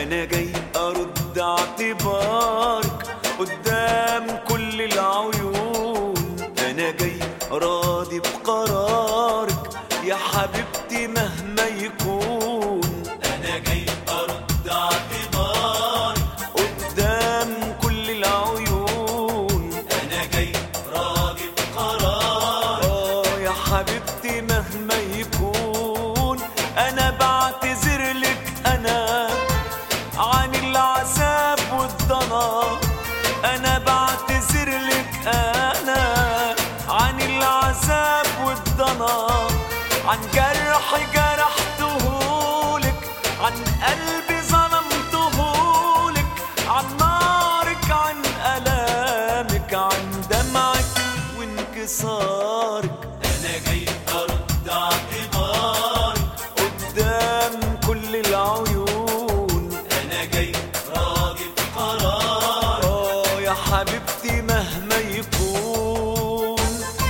أنا جاي أرد اعتبارك قدام كل العيون. أنا جاي راضي بقرارك يا حبيبتي مهما يكون. أنا جاي أرد اعتبارك قدام كل العيون. أنا جاي راضي بقرارك يا حبيبتي مهما يكون. أنا بعتذر لك أنا عن العذاب والضنا. أنا بعتذر لك أنا عن العذاب والضنا، عن جرح جرحتهولك، عن قلبي ظلمتهولك، عن نارك، عن ألامك، عن دمعك وانكسارك. أنا جاي أرد اعتبارك قدام كل العيون. أنا جاي راضي بقرارك يا حبيبتي مهما يكون.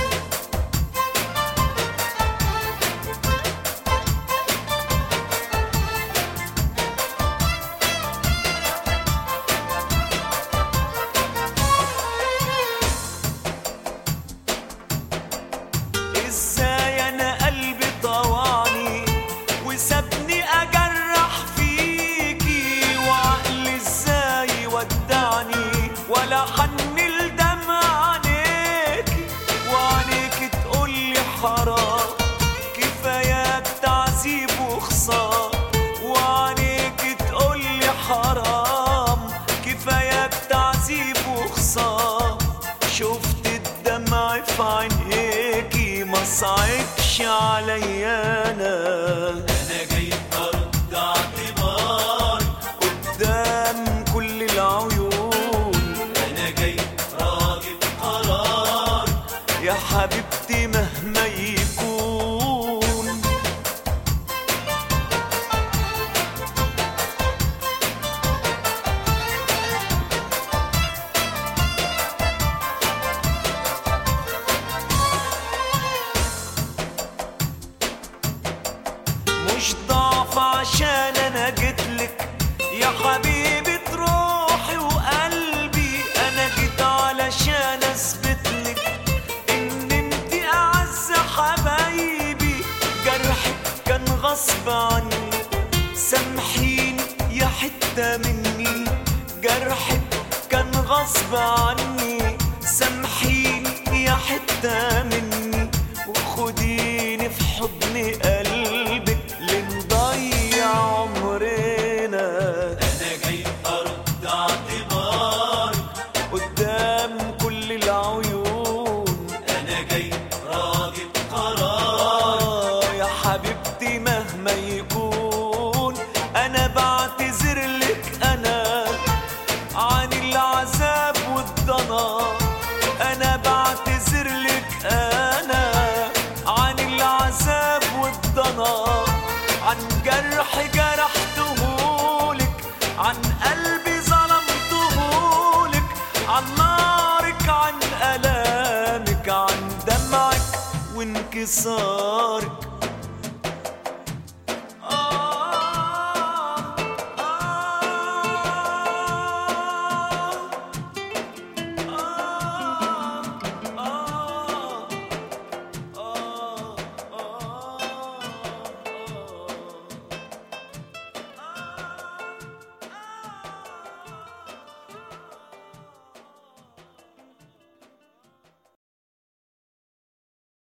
ازاي انا قلبي طوعني وسابني اجرح فيكي، وعقلي ازاي ودعني ولا حن لدمع عينيكي، وعينيكي تقولي حرام كفاياك تعذيب وخسار، وعينيكي تقولي حرام كفاياك تعذيب وخسار. شفت الدمع في عينيكي ما صعبش عليا أنا جاي أرد اعتبارك قدام كل العيون. أنا جاي راضي بقرارك يا حبيبتي مهما يكون. مش ضعف عشان انا جيتلك يا حبيبة روحي وقلبي، انا جيت علشان اثبتلك ان انتي اعز حبايبي. جرحك كان غصب عني سامحيني يا حتة مني، جرحك كان غصب عني سامحيني يا حتة مني، وخديني في حضن قلبك لنضيع عمرنا. أنا جاي أرد اعتبارك قدام كل العيون. أنا جاي راضي بقرارك يا حبيبتي مهما يكون. أنا بعتذر لك أنا عن العذاب والضنا. أنا بعتذر لك أنا عن العذاب والضنا، عن جرح جرحتهولك، عن قلبي ظلمتهولك، عن نارك، عن ألامك، عن دمعك وانكسارك.